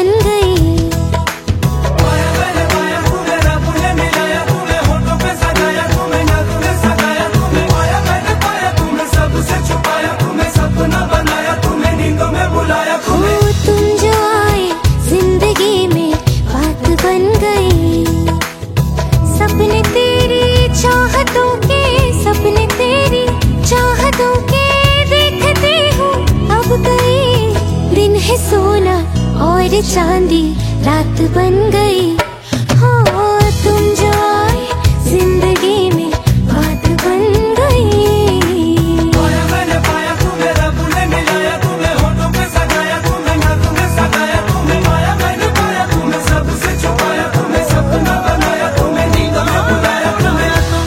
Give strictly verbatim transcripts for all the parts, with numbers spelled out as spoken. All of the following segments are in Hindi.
बन गई। पाया मैंने पाया तुम्हें, रब ने मिलाया तुम्हें, होठों पे सजाया तुम्हें, नाज़ों में सजाया तुम्हें। पाया मैंने पाया तुम्हें, सबसे छुपाया तुम्हें, सपना बनाया तुम्हें, नींदों में बुलाया तुम्हें। हो तुम जो आए जिंदगी में बात बन गई। सपने तेरी चाहतों के, सपने तेरी चाहतों के देखते हूँ अब गई। दिन है सोना और चांदी रात बन गई। हो तुम जो आए जिंदगी में बात बन गई। पाया मैंने पाया तुम्हें, रब ने मिलाया तुम्हें, होठों पे सजाया तुम्हें, नाज़ों में सजाया तुम्हें। पाया मैंने पाया तुम्हें, सबसे छुपाया तुम्हें, सपना बनाया तुम्हें, नींदों में बुलाया तुम्हें।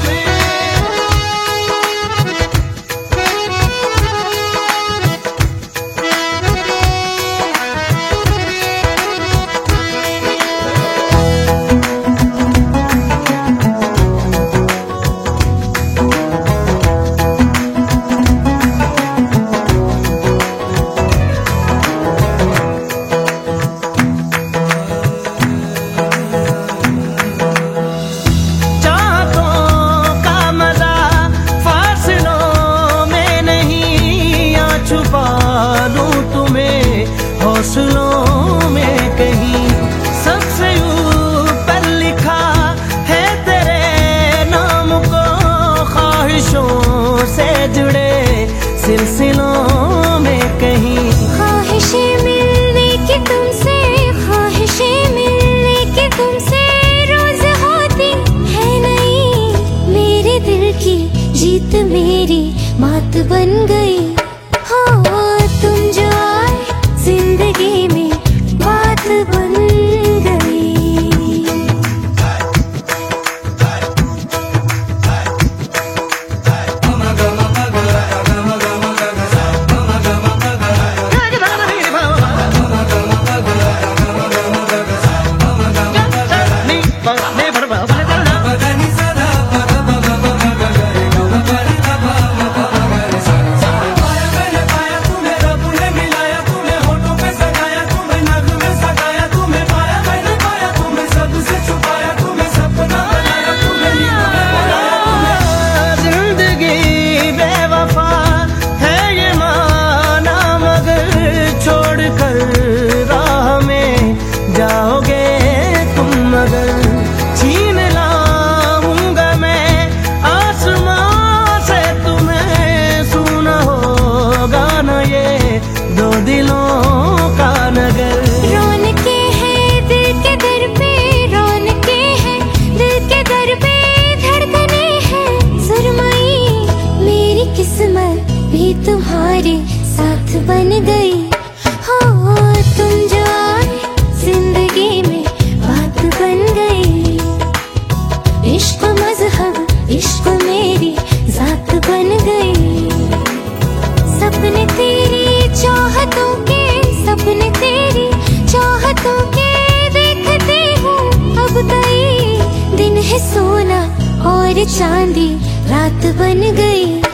हौसलों में कहीं सबसे ऊपर लिखा है तेरे नाम को, ख्वाहिशों से जुड़े सिलसिलों में कहीं। ख्वाहिशें मिलने की तुमसे, ख्वाहिशें मिलने की तुमसे रोज होती है नहीं। मेरे दिल की जीत मेरी मात बन गई। हो तुम जो आए जिंदगी में बात बन गई। भी तुम्हारे साथ बन गई। हो तुम जो आए जिंदगी में बात बन गई। इश्क मजहब इश्क मेरी जात बन गई। सपने तेरी चाहतों के, सपने तेरी चाहतों के देखते हूँ अब गई। दिन है सोना और चांदी रात बन गई।